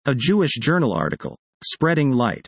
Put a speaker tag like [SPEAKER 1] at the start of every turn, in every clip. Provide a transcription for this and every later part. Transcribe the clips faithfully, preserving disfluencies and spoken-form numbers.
[SPEAKER 1] A Jewish Journal article. Spreading Light.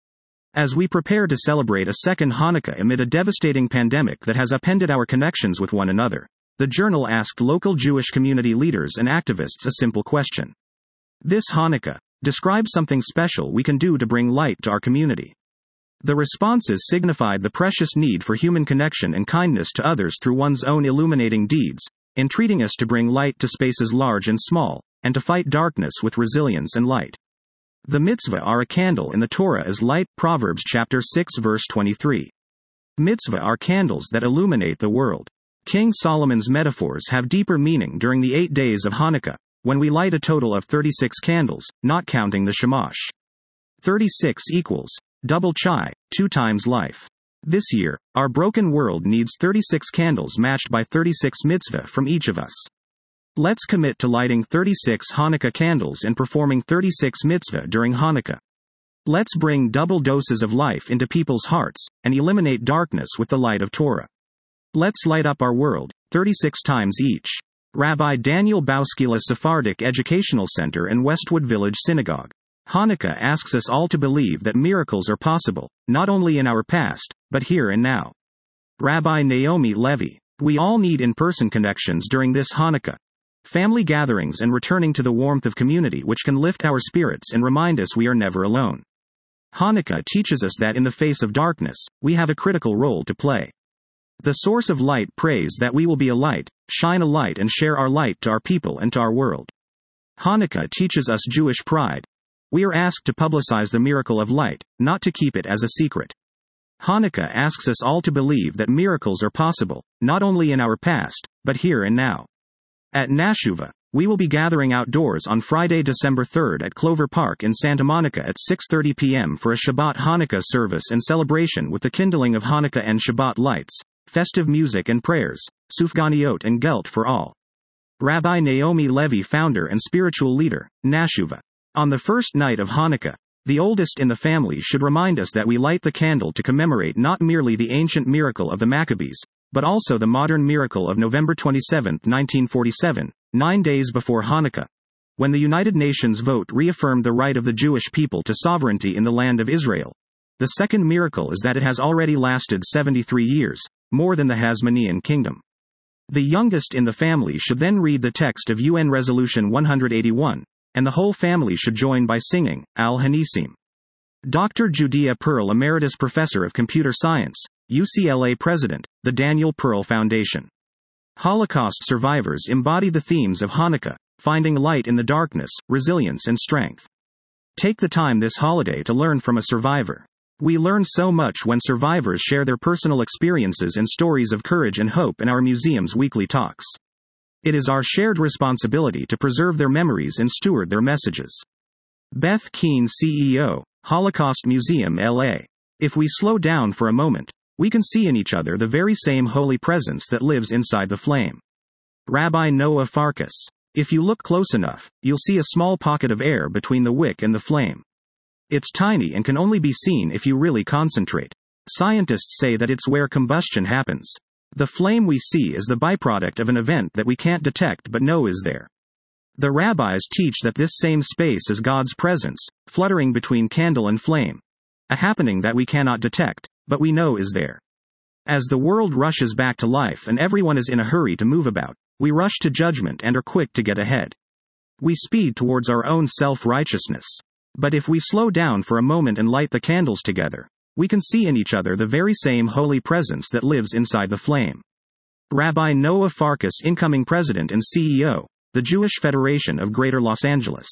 [SPEAKER 1] As we prepare to celebrate a second Hanukkah amid a devastating pandemic that has upended our connections with one another, the Journal asked local Jewish community leaders and activists a simple question. This Hanukkah, describe something special we can do to bring light to our community. The responses signified the precious need for human connection and kindness to others through one's own illuminating deeds, entreating us to bring light to spaces large and small, and to fight darkness with resilience and light. The mitzvah are a candle in the Torah as light, Proverbs chapter six verse twenty-three. Mitzvah are candles that illuminate the world. King Solomon's metaphors have deeper meaning during the eight days of Hanukkah, when we light a total of thirty-six candles, not counting the shamash. thirty-six equals double chai, two times life. This year, our broken world needs thirty-six candles matched by thirty-six mitzvah from each of us. Let's commit to lighting thirty-six Hanukkah candles and performing thirty-six mitzvah during Hanukkah. Let's bring double doses of life into people's hearts, and eliminate darkness with the light of Torah. Let's light up our world, thirty-six times each. Rabbi Daniel Bauskila Sephardic Educational Center and Westwood Village Synagogue. Hanukkah asks us all to believe that miracles are possible, not only in our past, but here and now. Rabbi Naomi Levy. We all need in-person connections during this Hanukkah. Family gatherings and returning to the warmth of community which can lift our spirits and remind us we are never alone. Hanukkah teaches us that in the face of darkness, we have a critical role to play. The source of light prays that we will be a light, shine a light and share our light to our people and to our world. Hanukkah teaches us Jewish pride. We are asked to publicize the miracle of light, not to keep it as a secret. Hanukkah asks us all to believe that miracles are possible, not only in our past, but here and now. At Nashuva, we will be gathering outdoors on Friday, December third at Clover Park in Santa Monica at six thirty p.m. for a Shabbat Hanukkah service and celebration with the kindling of Hanukkah and Shabbat lights, festive music and prayers, sufganiot and gelt for all. Rabbi Naomi Levy, founder and spiritual leader, Nashuva. On the first night of Hanukkah, the oldest in the family should remind us that we light the candle to commemorate not merely the ancient miracle of the Maccabees, but also the modern miracle of November twenty-seventh, nineteen forty-seven, nine days before Hanukkah, when the United Nations vote reaffirmed the right of the Jewish people to sovereignty in the land of Israel. The second miracle is that it has already lasted seventy-three years, more than the Hasmonean kingdom. The youngest in the family should then read the text of U N Resolution one hundred eighty-one, and the whole family should join by singing, Al-Hanisim. Doctor Judea Pearl, Emeritus Professor of Computer Science, U C L A President, the Daniel Pearl Foundation. Holocaust survivors embody the themes of Hanukkah, finding light in the darkness, resilience and strength. Take the time this holiday to learn from a survivor. We learn so much when survivors share their personal experiences and stories of courage and hope in our museum's weekly talks. It is our shared responsibility to preserve their memories and steward their messages. Beth Keane, C E O, Holocaust Museum, L A. If we slow down for a moment, we can see in each other the very same holy presence that lives inside the flame. Rabbi Noah Farkas. If you look close enough, you'll see a small pocket of air between the wick and the flame. It's tiny and can only be seen if you really concentrate. Scientists say that it's where combustion happens. The flame we see is the byproduct of an event that we can't detect but know is there. The rabbis teach that this same space is God's presence, fluttering between candle and flame. A happening that we cannot detect, but we know is there. As the world rushes back to life and everyone is in a hurry to move about, we rush to judgment and are quick to get ahead. We speed towards our own self-righteousness. But if we slow down for a moment and light the candles together, we can see in each other the very same holy presence that lives inside the flame. Rabbi Noah Farkas, incoming President and C E O, the Jewish Federation of Greater Los Angeles.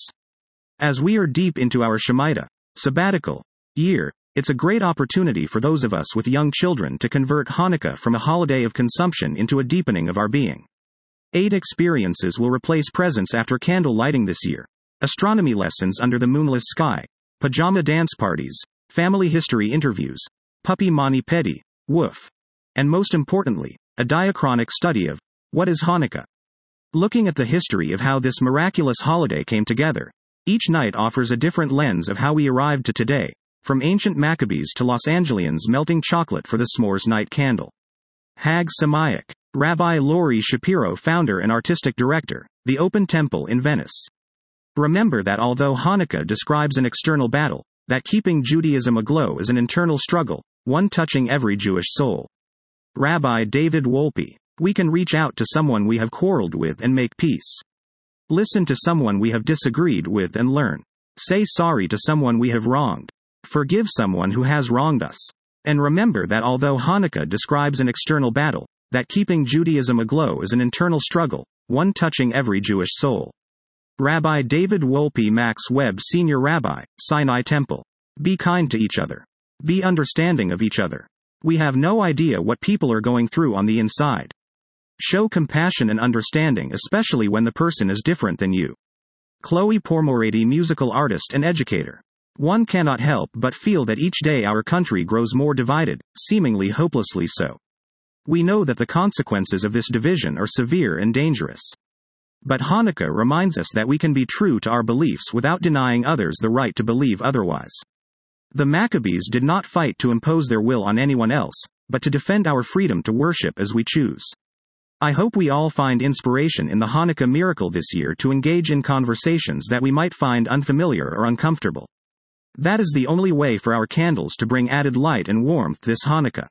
[SPEAKER 1] As we are deep into our Shemitah, sabbatical, year, it's a great opportunity for those of us with young children to convert Hanukkah from a holiday of consumption into a deepening of our being. Eight experiences will replace presents after candle lighting this year. Astronomy lessons under the moonless sky, pajama dance parties, family history interviews, puppy mani pedi, woof. And most importantly, a diachronic study of what is Hanukkah. Looking at the history of how this miraculous holiday came together, each night offers a different lens of how we arrived to today, from ancient Maccabees to Los Angeles melting chocolate for the s'mores night candle. Hag Samayach. Rabbi Lori Shapiro, founder and artistic director, The Open Temple in Venice. Remember that although Hanukkah describes an external battle, that keeping Judaism aglow is an internal struggle, one touching every Jewish soul. Rabbi David Wolpe. We can reach out to someone we have quarreled with and make peace. Listen to someone we have disagreed with and learn. Say sorry to someone we have wronged. Forgive someone who has wronged us. And remember that although Hanukkah describes an external battle, that keeping Judaism aglow is an internal struggle, one touching every Jewish soul. Rabbi David Wolpe, Max Webb Senior Rabbi, Sinai Temple. Be kind to each other. Be understanding of each other. We have no idea what people are going through on the inside. Show compassion and understanding, especially when the person is different than you. Chloe Pourmorady, musical artist and educator. One cannot help but feel that each day our country grows more divided, seemingly hopelessly so. We know that the consequences of this division are severe and dangerous. But Hanukkah reminds us that we can be true to our beliefs without denying others the right to believe otherwise. The Maccabees did not fight to impose their will on anyone else, but to defend our freedom to worship as we choose. I hope we all find inspiration in the Hanukkah miracle this year to engage in conversations that we might find unfamiliar or uncomfortable. That is the only way for our candles to bring added light and warmth this Hanukkah.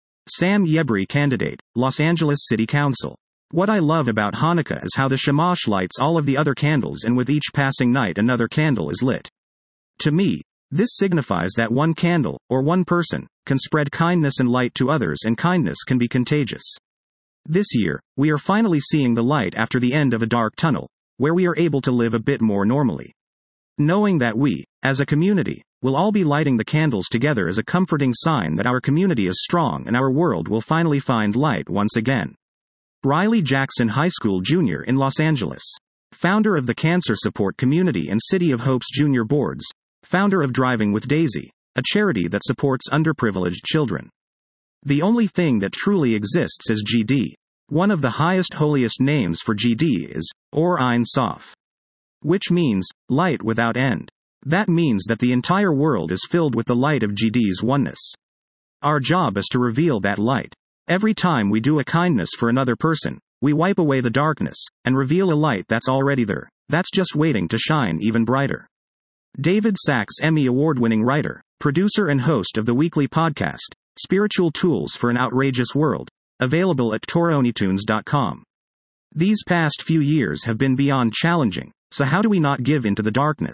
[SPEAKER 1] Sam Yebri, candidate, Los Angeles City Council. What I love about Hanukkah is how the Shamash lights all of the other candles, and with each passing night another candle is lit. To me, this signifies that one candle, or one person, can spread kindness and light to others, and kindness can be contagious. This year, we are finally seeing the light after the end of a dark tunnel, where we are able to live a bit more normally. Knowing that we, as a community, will all be lighting the candles together is a comforting sign that our community is strong and our world will finally find light once again. Riley Jackson High School Junior in Los Angeles. Founder of the Cancer Support Community and City of Hope's Junior Boards. Founder of Driving with Daisy, a charity that supports underprivileged children. The only thing that truly exists is G D. One of the highest, holiest names for G D is Or Ein Sof, which means light without end. That means that the entire world is filled with the light of G D's oneness. Our job is to reveal that light. Every time we do a kindness for another person, we wipe away the darkness and reveal a light that's already there, that's just waiting to shine even brighter. David Sachs, Emmy Award-winning writer, producer and host of the weekly podcast, Spiritual Tools for an Outrageous World, available at toronitunes dot com. These past few years have been beyond challenging, so how do we not give into the darkness?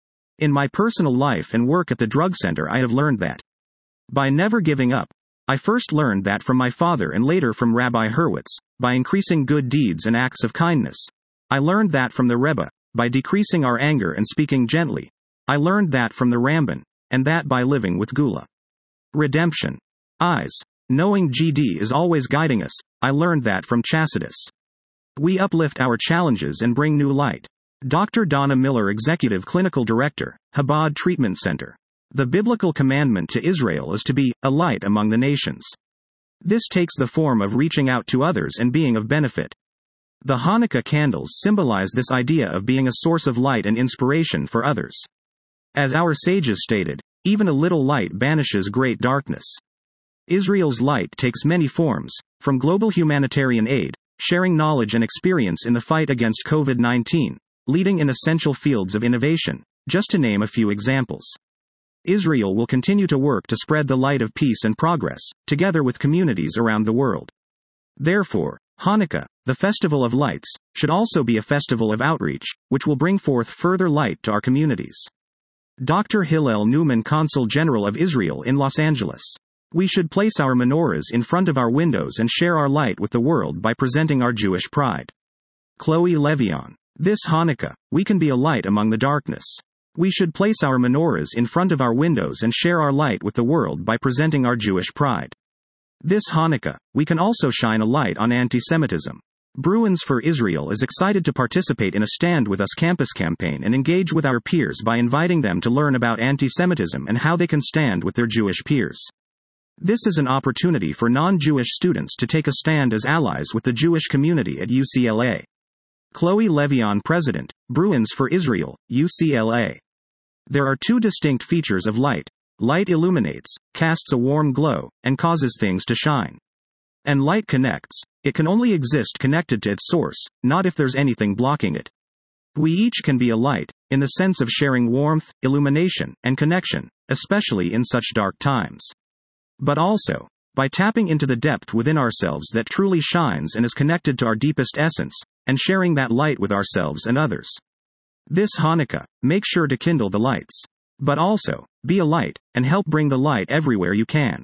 [SPEAKER 1] In my personal life and work at the drug center, I have learned that. By never giving up. I first learned that from my father and later from Rabbi Hurwitz, by increasing good deeds and acts of kindness. I learned that from the Rebbe, by decreasing our anger and speaking gently. I learned that from the Ramban, and that by living with Gula. Redemption. Eyes. Knowing G D is always guiding us, I learned that from Chasidus. We uplift our challenges and bring new light. Doctor Donna Miller, Executive Clinical Director, Chabad Treatment Center. The biblical commandment to Israel is to be a light among the nations. This takes the form of reaching out to others and being of benefit. The Hanukkah candles symbolize this idea of being a source of light and inspiration for others. As our sages stated, even a little light banishes great darkness. Israel's light takes many forms, from global humanitarian aid, sharing knowledge and experience in the fight against covid nineteen, leading in essential fields of innovation, just to name a few examples. Israel will continue to work to spread the light of peace and progress, together with communities around the world. Therefore, Hanukkah, the festival of lights, should also be a festival of outreach, which will bring forth further light to our communities. Doctor Hillel Newman, Consul General of Israel in Los Angeles. We should place our menorahs in front of our windows and share our light with the world by presenting our Jewish pride. Chloe Levion. This Hanukkah, we can be a light among the darkness. We should place our menorahs in front of our windows and share our light with the world by presenting our Jewish pride. This Hanukkah, we can also shine a light on anti-Semitism. Bruins for Israel is excited to participate in a Stand With Us campus campaign and engage with our peers by inviting them to learn about anti-Semitism and how they can stand with their Jewish peers. This is an opportunity for non-Jewish students to take a stand as allies with the Jewish community at U C L A. Chloe Levion, President, Bruins for Israel, U C L A. There are two distinct features of light. Light illuminates, casts a warm glow, and causes things to shine. And light connects. It can only exist connected to its source, not if there's anything blocking it. We each can be a light, in the sense of sharing warmth, illumination, and connection, especially in such dark times. But also, by tapping into the depth within ourselves that truly shines and is connected to our deepest essence, and sharing that light with ourselves and others. This Hanukkah, make sure to kindle the lights. But also, be a light, and help bring the light everywhere you can.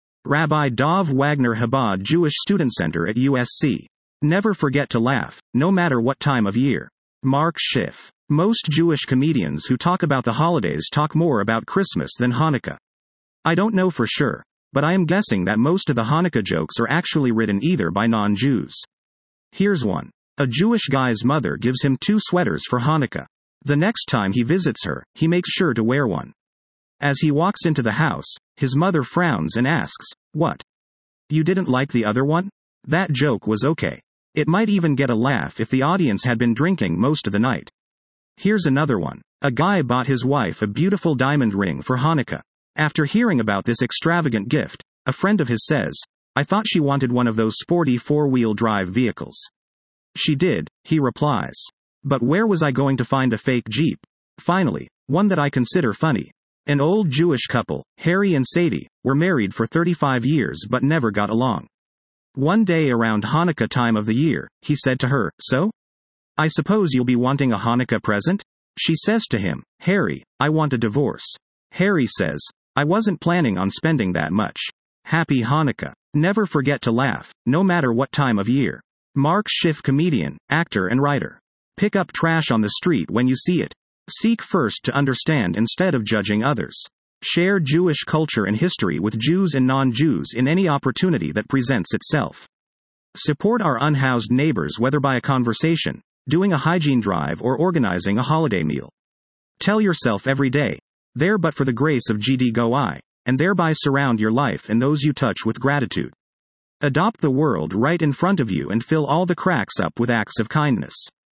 [SPEAKER 1] Rabbi Dov Wagner Chabad Jewish Student Center at U S C. Never forget to laugh, no matter what time of year. Mark Schiff. Most Jewish comedians who talk about the holidays talk more about Christmas than Hanukkah. I don't know for sure, but I am guessing that most of the Hanukkah jokes are actually written either by non-Jews. Here's one. A Jewish guy's mother gives him two sweaters for Hanukkah. The next time he visits her, he makes sure to wear one. As he walks into the house, his mother frowns and asks, "What? You didn't like the other one?" That joke was okay. It might even get a laugh if the audience had been drinking most of the night. Here's another one. A guy bought his wife a beautiful diamond ring for Hanukkah. After hearing about this extravagant gift, a friend of his says, "I thought she wanted one of those sporty four-wheel drive vehicles." "She did," he replies. "But where was I going to find a fake Jeep?" Finally, one that I consider funny. An old Jewish couple, Harry and Sadie, were married for thirty-five years but never got along. One day around Hanukkah time of the year, he said to her, "So? I suppose you'll be wanting a Hanukkah present?" She says to him, "Harry, I want a divorce." Harry says, "I wasn't planning on spending that much. Happy Hanukkah." Never forget to laugh, no matter what time of year. Mark Schiff, comedian, actor and writer. Pick up trash on the street when you see it. Seek first to understand instead of judging others. Share Jewish culture and history with Jews and non-Jews in any opportunity that presents itself. Support our unhoused neighbors whether by a conversation, doing a hygiene drive or organizing a holiday meal. Tell yourself every day, "There but for the grace of G D go I," and thereby surround your life and those you touch with gratitude. Adopt the world right in front of you and fill all the cracks up with acts of kindness.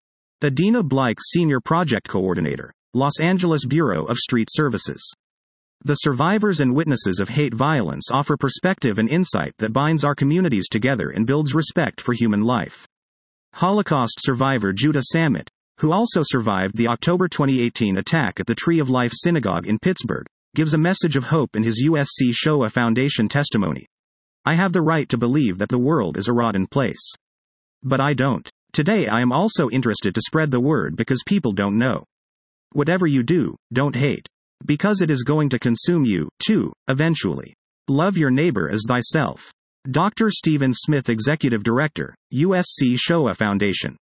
[SPEAKER 1] Adina Blake, Senior Project Coordinator, Los Angeles Bureau of Street Services. The survivors and witnesses of hate violence offer perspective and insight that binds our communities together and builds respect for human life. Holocaust survivor Judah Sammet, who also survived the October twenty eighteen attack at the Tree of Life Synagogue in Pittsburgh, gives a message of hope in his U S C Shoah Foundation testimony. "I have the right to believe that the world is a rotten place. But I don't. Today I am also interested to spread the word because people don't know. Whatever you do, don't hate. Because it is going to consume you, too, eventually. Love your neighbor as thyself." Doctor Stephen Smith, Executive Director, U S C Shoah Foundation.